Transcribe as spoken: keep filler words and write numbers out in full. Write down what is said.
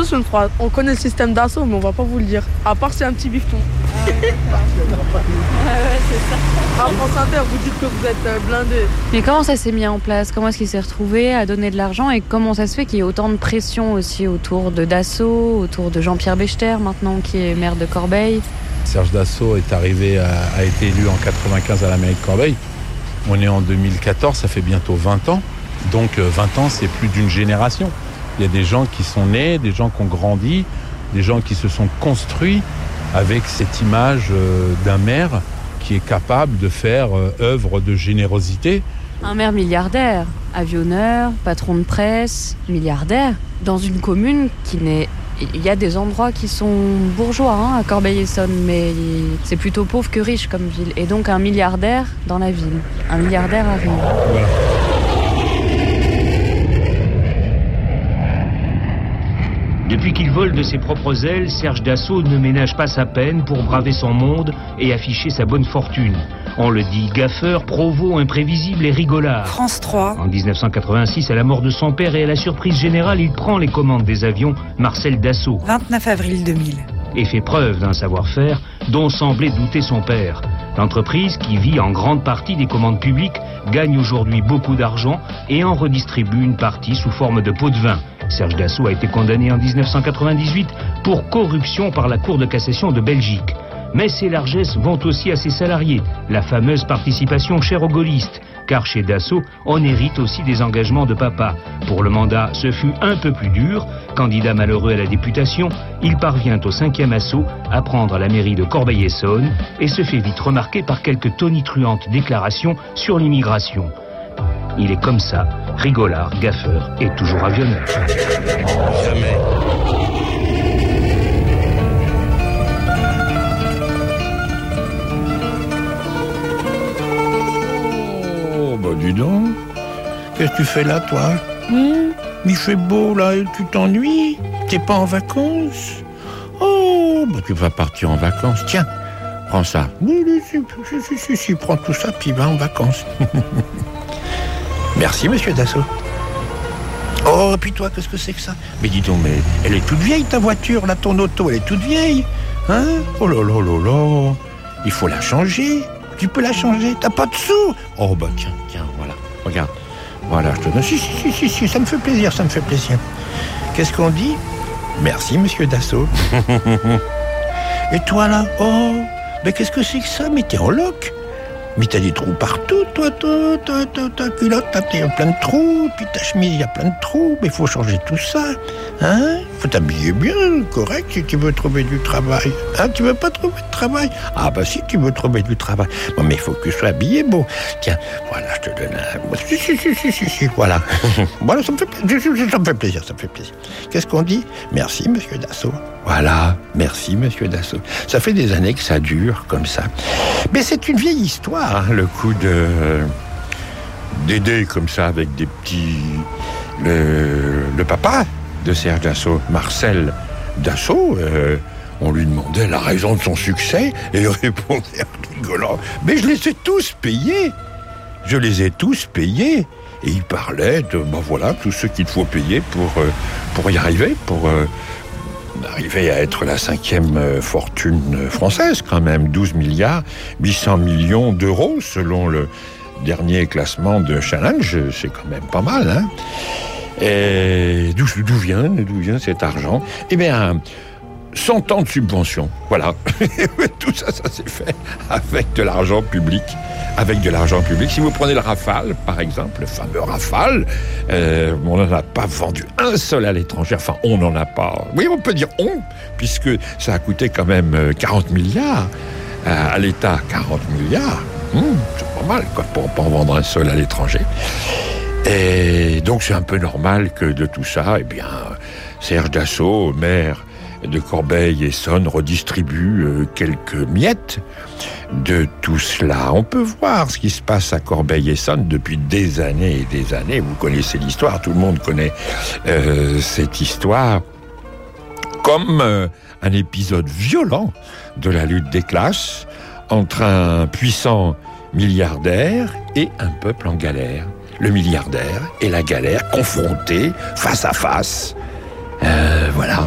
sur une phrase. On connaît le système d'assaut, mais on va pas vous le dire. À part c'est un petit bifton. Ah ouais, c'est ça. À France Inter, vous dites que vous êtes blindés. Mais comment ça s'est mis en place? Comment est-ce qu'il s'est retrouvé à donner de l'argent? Et comment ça se fait qu'il y ait autant de pression aussi autour de Dassault, autour de Jean-Pierre Bechter, maintenant qui est maire de Corbeil? Serge Dassault est arrivé, à, a été élu en quatre-vingt-quinze à la mairie de Corbeil. On est en deux mille quatorze, ça fait bientôt vingt ans. Donc vingt ans, c'est plus d'une génération. Il y a des gens qui sont nés, des gens qui ont grandi, des gens qui se sont construits avec cette image d'un maire qui est capable de faire œuvre de générosité. Un maire milliardaire, avionneur, patron de presse, milliardaire, dans une commune qui n'est... Il y a des endroits qui sont bourgeois hein, à Corbeil-Essonnes, mais c'est plutôt pauvre que riche comme ville. Et donc un milliardaire dans la ville. Un milliardaire arrive. Voilà. Depuis qu'il vole de ses propres ailes, Serge Dassault ne ménage pas sa peine pour braver son monde et afficher sa bonne fortune. On le dit gaffeur, provo, imprévisible et rigolard. France trois. En dix-neuf cent quatre-vingt-six, à la mort de son père et à la surprise générale, il prend les commandes des avions Marcel Dassault. vingt-neuf avril deux mille. Et fait preuve d'un savoir-faire dont semblait douter son père. L'entreprise, qui vit en grande partie des commandes publiques, gagne aujourd'hui beaucoup d'argent et en redistribue une partie sous forme de pots de vin. Serge Dassault a été condamné en dix-neuf cent quatre-vingt-dix-huit pour corruption par la Cour de cassation de Belgique. Mais ses largesses vont aussi à ses salariés, la fameuse participation chère aux gaullistes, car chez Dassault, on hérite aussi des engagements de papa. Pour le mandat, ce fut un peu plus dur. Candidat malheureux à la députation, il parvient au cinquième assaut à prendre la mairie de Corbeil-Essonnes et se fait vite remarquer par quelques tonitruantes déclarations sur l'immigration. Il est comme ça, rigolard, gaffeur et toujours avionneur. Jamais. Oh, bah dis donc. Qu'est-ce que tu fais là, toi hum Il fait beau, là, tu t'ennuies? T'es pas en vacances? Oh, bah tu vas partir en vacances. Tiens, prends ça. Oui, oui, si, si, si, si, prends tout ça, puis va en vacances. Merci, monsieur Dassault. Oh, et puis toi, qu'est-ce que c'est que ça? Mais dis donc, mais elle est toute vieille, ta voiture, là, ton auto, elle est toute vieille. Hein? Oh là là là là. Il faut la changer. Tu peux la changer, t'as pas de sous. Oh, bah tiens, tiens, voilà. Regarde. Voilà, je te donne. Si, si, si, si, si, ça me fait plaisir, ça me fait plaisir. Qu'est-ce qu'on dit? Merci, monsieur Dassault. Et toi, là? Oh, mais qu'est-ce que c'est que ça? Mais t'es en loc. Mais t'as des trous partout, toi, toi, toi, toi, ta culotte, t'as plein de trous, puis ta chemise, il y a plein de trous, mais il faut changer tout ça, hein? Faut t'habiller bien, correct, si tu veux trouver du travail. Hein, tu veux pas trouver de travail? Ah bah si, tu veux trouver du travail. Bon, mais il faut que tu sois habillé beau. Tiens, voilà, je te donne un... Si, si, si, si, si, si, voilà. Voilà, ça me fait plaisir, ça me fait plaisir, ça me fait plaisir. Qu'est-ce qu'on dit? Merci, monsieur Dassault. Voilà, merci, monsieur Dassault. Ça fait des années que ça dure, comme ça. Mais c'est une vieille histoire, hein, le coup de... d'aider comme ça avec des petits... Le, le papa de Serge Dassault, Marcel Dassault, euh, on lui demandait la raison de son succès et il répondait en rigolant, mais je les ai tous payés, je les ai tous payés. Et il parlait de, ben voilà, tout ce qu'il faut payer pour, euh, pour y arriver, pour euh, arriver à être la cinquième euh, fortune française quand même, douze milliards huit cents millions d'euros selon le dernier classement de Challenge, c'est quand même pas mal, hein. Et d'où, d'où vient, d'où vient cet argent? Eh bien, cent ans de subvention, voilà. Tout ça, ça s'est fait avec de l'argent public. Avec de l'argent public. Si vous prenez le Rafale, par exemple, le fameux Rafale, euh, on n'en a pas vendu un seul à l'étranger. Enfin, on n'en a pas... Oui, on peut dire on, puisque ça a coûté quand même quarante milliards à, à l'État. quarante milliards, hum, c'est pas mal, quoi, pour ne pas en vendre un seul à l'étranger. Et donc, c'est un peu normal que de tout ça, eh bien, Serge Dassault, maire de Corbeil-Essonnes, redistribue euh, quelques miettes de tout cela. On peut voir ce qui se passe à Corbeil-Essonnes depuis des années et des années. Vous connaissez l'histoire, tout le monde connaît euh, cette histoire comme euh, un épisode violent de la lutte des classes entre un puissant milliardaire et un peuple en galère. Le milliardaire et la galère confrontés face à face. Euh, voilà.